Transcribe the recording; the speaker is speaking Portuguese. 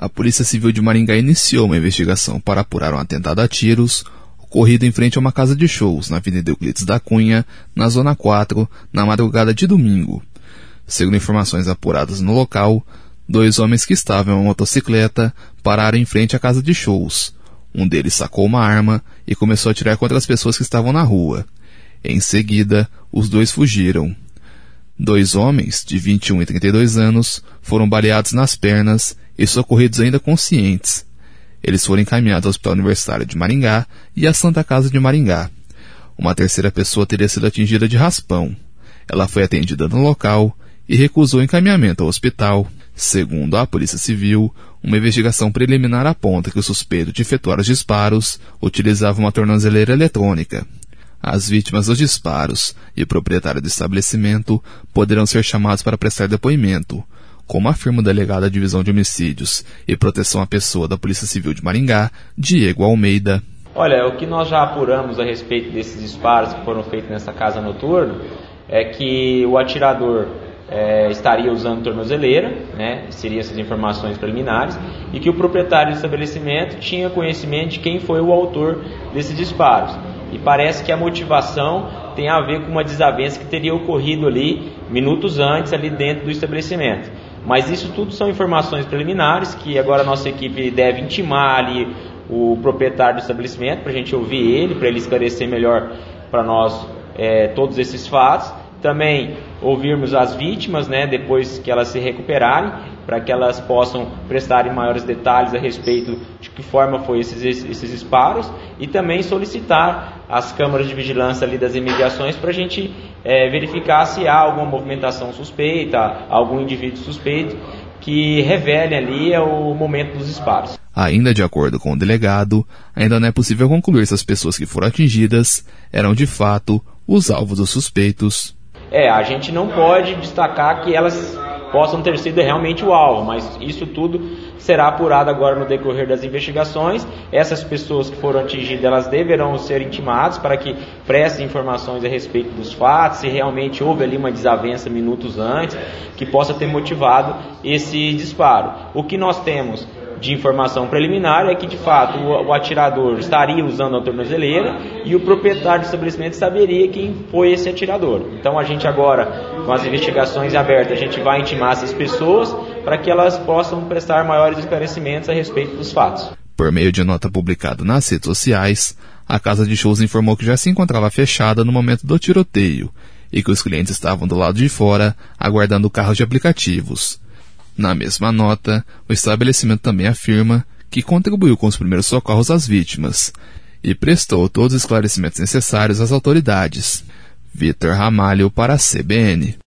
A Polícia Civil de Maringá iniciou uma investigação para apurar um atentado a tiros ocorrido em frente a uma casa de shows na Avenida Euclides da Cunha, na Zona 4, na madrugada de domingo. Segundo informações apuradas no local, 2 homens que estavam em uma motocicleta pararam em frente à casa de shows. Um deles sacou uma arma e começou a atirar contra as pessoas que estavam na rua. Em seguida, os 2 fugiram. 2 homens, de 21 e 32 anos, foram baleados nas pernas e socorridos ainda conscientes. Eles foram encaminhados ao Hospital Universitário de Maringá e à Santa Casa de Maringá. Uma terceira pessoa teria sido atingida de raspão. Ela foi atendida no local e recusou encaminhamento ao hospital. Segundo a Polícia Civil, uma investigação preliminar aponta que o suspeito de efetuar os disparos utilizava uma tornozeleira eletrônica. As vítimas dos disparos e o proprietário do estabelecimento poderão ser chamados para prestar depoimento, como afirma o delegado da Divisão de Homicídios e Proteção à Pessoa da Polícia Civil de Maringá, Diego Almeida. Olha, o que nós já apuramos a respeito desses disparos que foram feitos nessa casa noturna é que o atirador estaria usando tornozeleira, seriam essas informações preliminares, e que o proprietário do estabelecimento tinha conhecimento de quem foi o autor desses disparos. E parece que a motivação tem a ver com uma desavença que teria ocorrido ali minutos antes, ali dentro do estabelecimento. Mas isso tudo são informações preliminares que agora a nossa equipe deve intimar ali o proprietário do estabelecimento para a gente ouvir ele, para ele esclarecer melhor para nós todos esses fatos. Também ouvirmos as vítimas, depois que elas se recuperarem, para que elas possam prestarem maiores detalhes a respeito de que forma foi esses disparos, e também solicitar as câmaras de vigilância ali das imediações para a gente verificar se há alguma movimentação suspeita, algum indivíduo suspeito que revele ali o momento dos disparos. Ainda de acordo com o delegado, ainda não é possível concluir se as pessoas que foram atingidas eram de fato os alvos dos suspeitos. A gente não pode destacar que elas possam ter sido realmente o alvo, mas isso tudo será apurado agora no decorrer das investigações. Essas pessoas que foram atingidas, elas deverão ser intimadas para que prestem informações a respeito dos fatos, se realmente houve ali uma desavença minutos antes, que possa ter motivado esse disparo. O que nós temos de informação preliminar é que, de fato, o atirador estaria usando a tornozeleira e o proprietário do estabelecimento saberia quem foi esse atirador. Então, a gente agora, com as investigações abertas, a gente vai intimar essas pessoas para que elas possam prestar maiores esclarecimentos a respeito dos fatos. Por meio de nota publicada nas redes sociais, a casa de shows informou que já se encontrava fechada no momento do tiroteio e que os clientes estavam do lado de fora, aguardando carros de aplicativos. Na mesma nota, o estabelecimento também afirma que contribuiu com os primeiros socorros às vítimas e prestou todos os esclarecimentos necessários às autoridades. Vitor Ramalho para a CBN.